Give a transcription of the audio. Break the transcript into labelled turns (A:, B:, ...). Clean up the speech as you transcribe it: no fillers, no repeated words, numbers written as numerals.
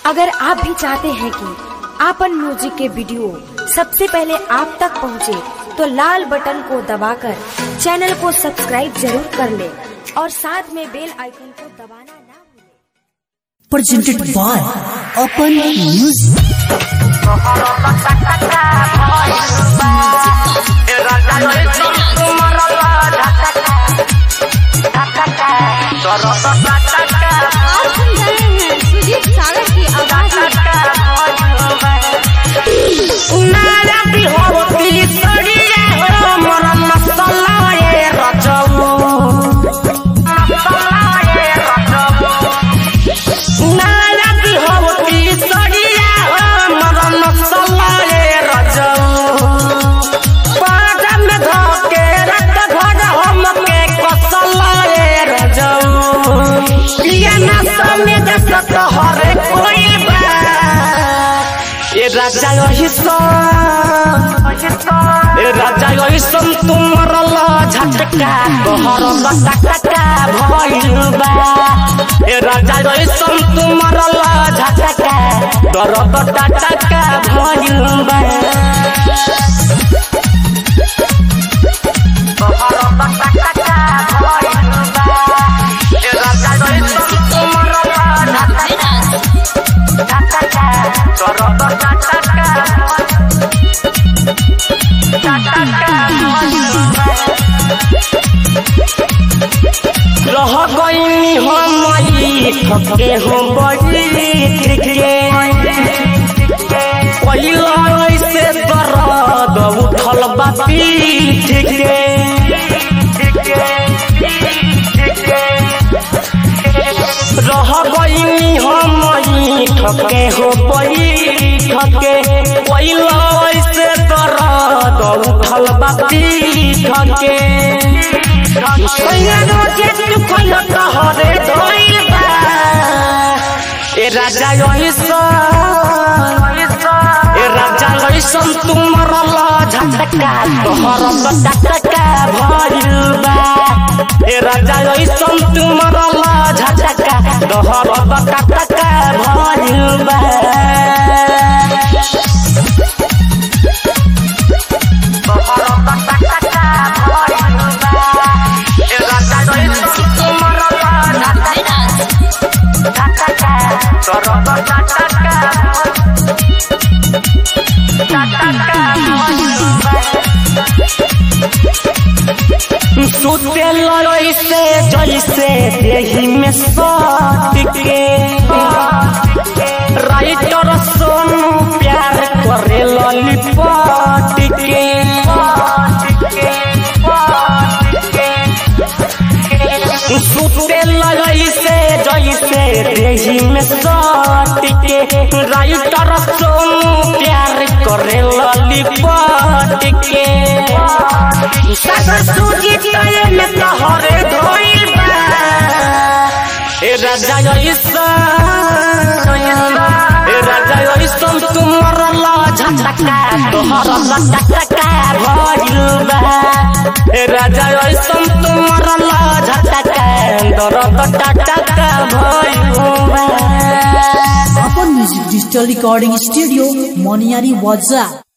A: अगर आप भी चाहते हैं कि आपन म्यूजिक के वीडियो सबसे पहले आप तक पहुंचे, तो लाल बटन को दबाकर चैनल को सब्सक्राइब जरूर कर ले और साथ में बेल आइकन को दबाना ना भूलें।
B: Presented by Open Music।
C: आप सुन रहे हैं सुजीत सागर की आवाज
D: हरे कोई राजा तुम्हारा झटका तोहर टका भइल बा। राजा तुम्हारा झटका दर्द टका भइल बा। रह गई हम थके हो बड़ी पहिला से दर्द उठल बा पीठ के। रह गई हम थके हो बैठ के पहिला से दर्द उठल बा पीठ के। राजा तुम्हारा झटका तोहर टका भइल बा। राजा तुम्हारा झटका तोहर टका भइल बा। सुते लड़ई से जैसे देही में सट के राइटर सोनू प्यार करे ललिपट के। सुते लड़ई से जैसे देही में सट के राइटर सोनू प्यार करे ललिपट के। राजा तुम्हारा झटका तोहर टका भइल बा। राजा तुम्हारा झटका दर्द टका भइल बा।
B: Open Music Digital Recording Studio, Moniari Waza।